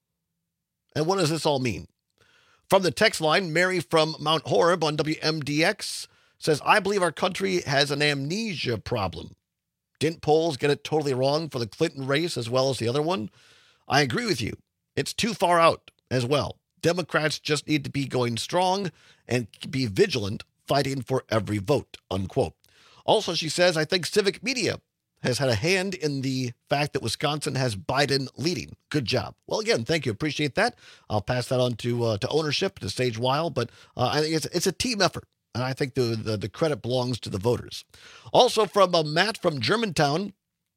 And what does this all mean? From the text line, Mary from Mount Horeb on W M D X says, I believe our country has an amnesia problem. Didn't polls get it totally wrong for the Clinton race as well as the other one? I agree with you. It's too far out as well. Democrats just need to be going strong and be vigilant, fighting for every vote, unquote. Also, she says, I think civic media has had a hand in the fact that Wisconsin has Biden leading. Good job. Well, again, thank you. Appreciate that. I'll pass that on to uh, to ownership, to Sage Weil, but uh, I think it's it's a team effort, and I think the the, the credit belongs to the voters. Also from uh, Matt from Germantown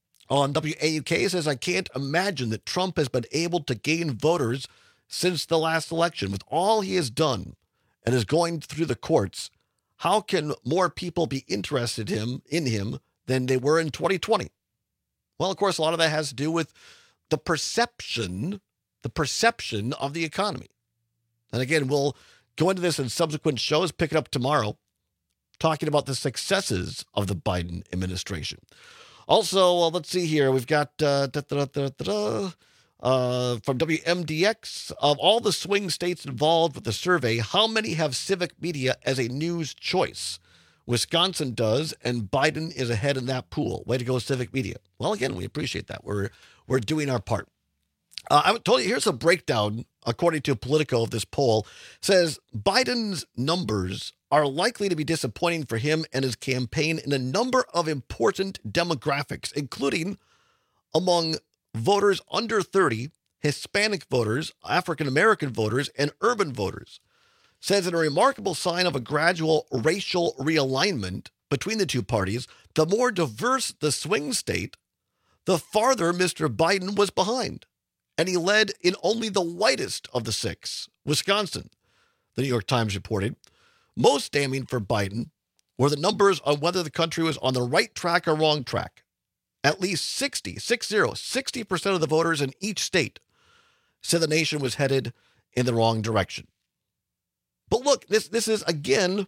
on W A U K says, I can't imagine that Trump has been able to gain voters since the last election. With all he has done and is going through the courts, how can more people be interested him in him than they were in twenty twenty? Well, of course, a lot of that has to do with the perception, the perception of the economy. And again, we'll go into this in subsequent shows, pick it up tomorrow, talking about the successes of the Biden administration. Also, uh, let's see here. We've got uh, da, da, da, da, da, uh, from W M D X, of all the swing states involved with the survey, how many have civic media as a news choice? Wisconsin does, and Biden is ahead in that pool. Way to go, civic media. Well, again, we appreciate that. We're we're doing our part. Uh, I told you, here's a breakdown, according to Politico, of this poll. It says Biden's numbers are likely to be disappointing for him and his campaign in a number of important demographics, including among voters under thirty, Hispanic voters, African-American voters, and urban voters. Says in a remarkable sign of a gradual racial realignment between the two parties, the more diverse the swing state, the farther Mister Biden was behind. And he led in only the whitest of the six, Wisconsin, the New York Times reported. Most damning for Biden were the numbers on whether the country was on the right track or wrong track. At least sixty, six zero, sixty percent of the voters in each state said the nation was headed in the wrong direction. But look, this this is, again,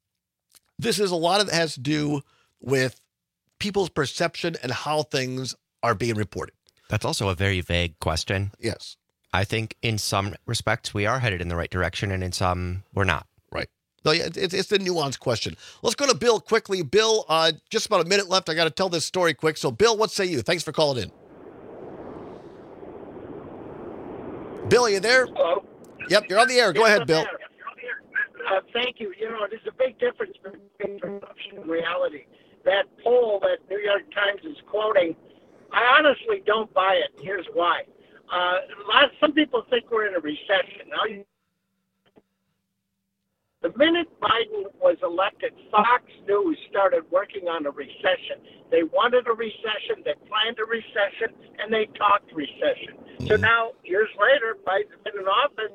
this is a lot of it has to do with people's perception and how things are being reported. That's also a very vague question. Yes. I think in some respects we are headed in the right direction, and in some we're not. Right. No, yeah, it's, it's the nuanced question. Let's go to Bill quickly. Bill, uh, just about a minute left. I got to tell this story quick. So, Bill, what say you? Thanks for calling in. Bill, are you there? Hello? Yep, you're on the air. Go Yes, ahead, I'm Bill. there. Uh, thank you. You know, there's a big difference between perception and reality. That poll that New York Times is quoting I honestly don't buy it. Here's why. Uh, a lot, some people think we're in a recession. Now, you, the minute Biden was elected, Fox News started working on a recession. They wanted a recession, they planned a recession, and they talked recession. So now, years later, Biden's been in office,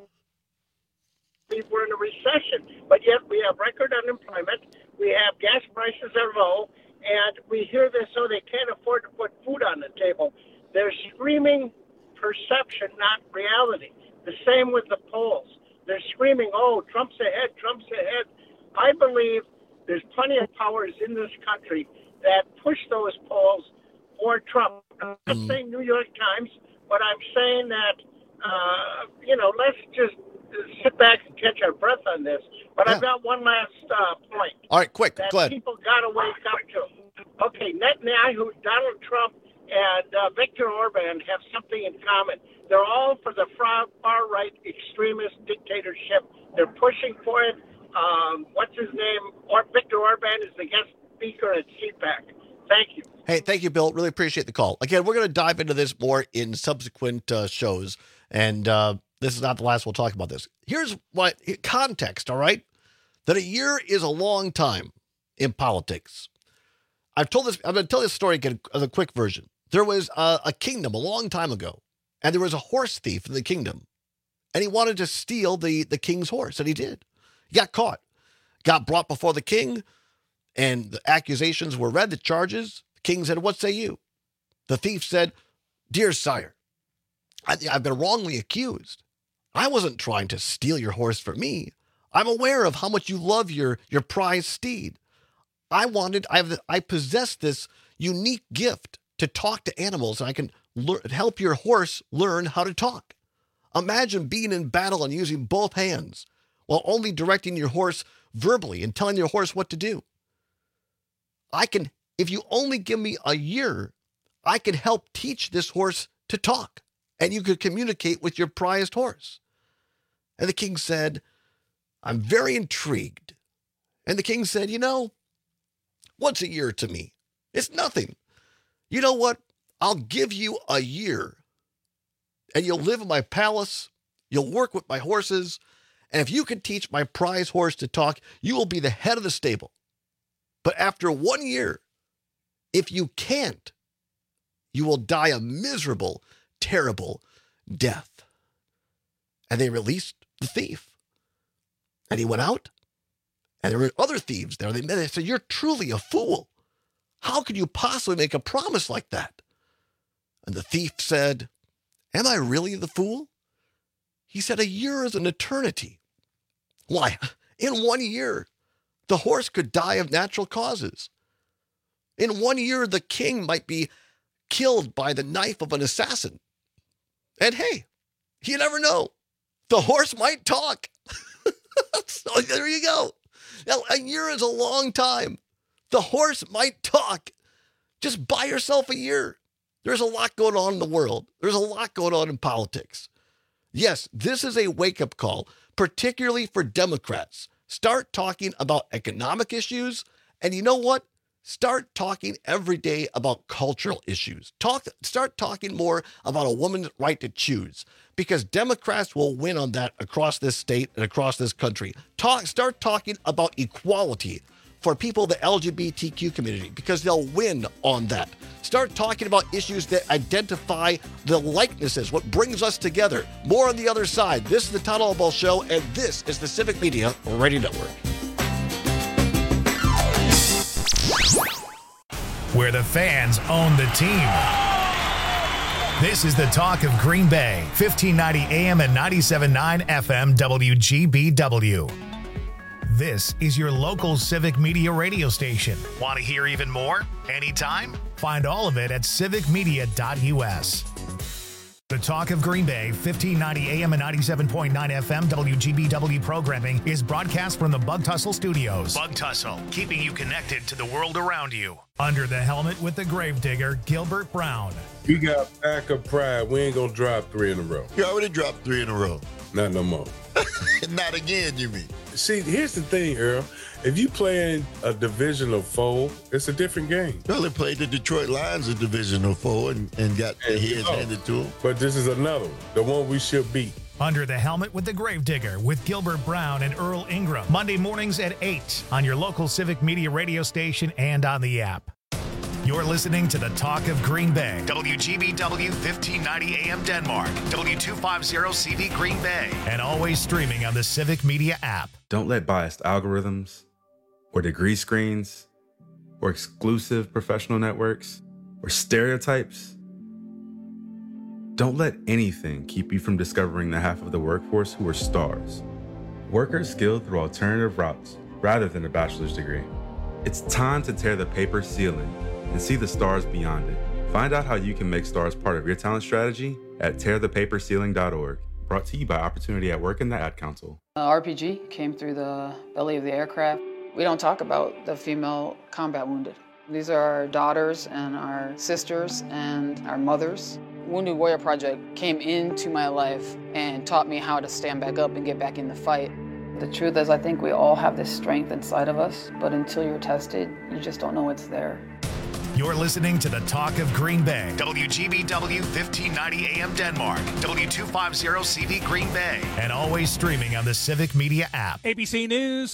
we're in a recession. But yet we have record unemployment, we have gas prices are low, and we hear this, so they can't afford to put food on the table. They're screaming perception, not reality. The same with the polls. They're screaming, oh, Trump's ahead, Trump's ahead. I believe there's plenty of powers in this country that push those polls for Trump. I'm not Mm. saying New York Times, but I'm saying that, uh, you know, let's just sit back and catch our breath on this. But I've got one last uh, point. All right, quick, that go ahead. people got to wake up to. Okay, Netanyahu, Donald Trump, and uh, Viktor Orban have something in common. They're all for the far, far-right extremist dictatorship. They're pushing for it. Um, what's his name? Or Viktor Orban is the guest speaker at C PAC. Thank you. Hey, thank you, Bill. Really appreciate the call. Again, we're going to dive into this more in subsequent uh, shows, and uh, this is not the last we'll talk about this. Here's what context, all right? That a year is a long time in politics. I've told this. I'm going to tell this story again as a quick version. There was a, a kingdom a long time ago, and there was a horse thief in the kingdom, and he wanted to steal the, the king's horse, and he did. He got caught, got brought before the king, and the accusations were read, the charges. The king said, what say you? The thief said, dear sire, I, I've been wrongly accused. I wasn't trying to steal your horse for me. I'm aware of how much you love your, your prized steed. I wanted, I have, I possess this unique gift to talk to animals, and I can learn, help your horse learn how to talk. Imagine being in battle and using both hands while only directing your horse verbally and telling your horse what to do. I can, if you only give me a year, I can help teach this horse to talk, and you could communicate with your prized horse. And the king said, I'm very intrigued. And the king said, you know, what's a year to me? It's nothing. You know what? I'll give you a year, and you'll live in my palace. You'll work with my horses. And if you can teach my prize horse to talk, you will be the head of the stable. But after one year, if you can't, you will die a miserable, terrible death. And they released the thief. And he went out, and there were other thieves there. They met. They said, you're truly a fool. How could you possibly make a promise like that? And the thief said, am I really the fool? He said, a year is an eternity. Why, in one year, the horse could die of natural causes. In one year, the king might be killed by the knife of an assassin. And hey, you never know. The horse might talk. So there you go. Now, a year is a long time. The horse might talk. Just buy yourself a year. There's a lot going on in the world. There's a lot going on in politics. Yes, this is a wake-up call, particularly for Democrats. Start talking about economic issues, and you know what? Start talking every day about cultural issues. Talk, start talking more about a woman's right to choose, because Democrats will win on that across this state and across this country. Talk, start talking about equality for people, the L G B T Q community, because they'll win on that. Start talking about issues that identify the likenesses, what brings us together. More on the other side. This is the Todd Albaugh Show, and this is the Civic Media Radio Network. Where the fans own the team. This is the talk of Green Bay, fifteen ninety A M and ninety-seven point nine F M W G B W. This is your local Civic Media radio station. Want to hear even more? Anytime? Find all of it at civic media dot U S. The Talk of Green Bay, fifteen ninety A M and ninety-seven point nine F M W G B W programming is broadcast from the Bug Tussle Studios. Bug Tussle, keeping you connected to the world around you. Under the helmet with the gravedigger, Gilbert Brown. We got backup pride. We ain't gonna drop three in a row. You already dropped three in a row. Not no more. Not again, you mean? See, here's the thing, Earl. If you play in a divisional foe, it's a different game. Well, they played the Detroit Lions in divisional foe and, and got their heads handed to them. But this is another one, the one we should beat. Under the Helmet with the Gravedigger with Gilbert Brown and Earl Ingram. Monday mornings at eight on your local Civic Media radio station and on the app. You're listening to the Talk of Green Bay. W G B W fifteen ninety A M Denmark. W two fifty C V Green Bay. And always streaming on the Civic Media app. Don't let biased algorithms or degree screens or exclusive professional networks or stereotypes. Don't let anything keep you from discovering the half of the workforce who are stars. Workers skilled through alternative routes rather than a bachelor's degree. It's time to tear the paper ceiling and see the stars beyond it. Find out how you can make stars part of your talent strategy at tear the paper ceiling dot org. Brought to you by Opportunity at Work and the Ad Council. Uh, R P G came through the belly of the aircraft. We don't talk about the female combat wounded. These are our daughters and our sisters and our mothers. Wounded Warrior Project came into my life and taught me how to stand back up and get back in the fight. The truth is, I think we all have this strength inside of us, but until you're tested, you just don't know it's there. You're listening to the Talk of Green Bay. W G B W fifteen ninety A M Denmark. W two fifty C V Green Bay. And always streaming on the Civic Media app. A B C News.